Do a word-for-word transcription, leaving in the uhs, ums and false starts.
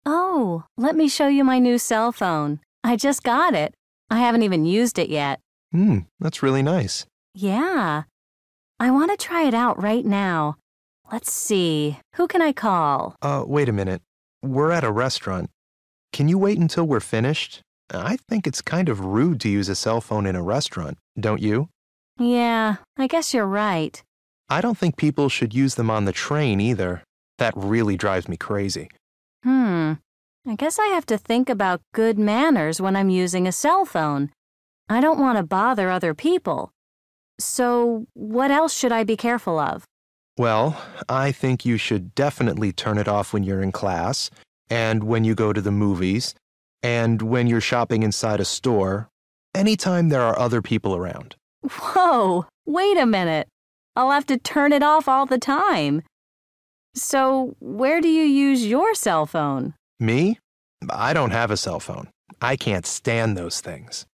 Oh, let me show you my new cell phone. I just got it. I haven't even used it yet. Hmm, that's really nice. Yeah. I want to try it out right now. Let's see. Who can I call? Uh, wait a minute. We're at a restaurant. Can you wait until we're finished? I think it's kind of rude to use a cell phone in a restaurant, don't you? Yeah, I guess you're right. I don't think people should use them on the train either. That really drives me crazy. Hmm. I guess I have to think about good manners when I'm using a cell phone. I don't want to bother other people. So, what else should I be careful of? Well, I think you should definitely turn it off when you're in class, and when you go to the movies, and when you're shopping inside a store, anytime there are other people around. Whoa, wait a minute. I'll have to turn it off all the time. So, where do you use your cell phone? Me? I don't have a cell phone. I can't stand those things.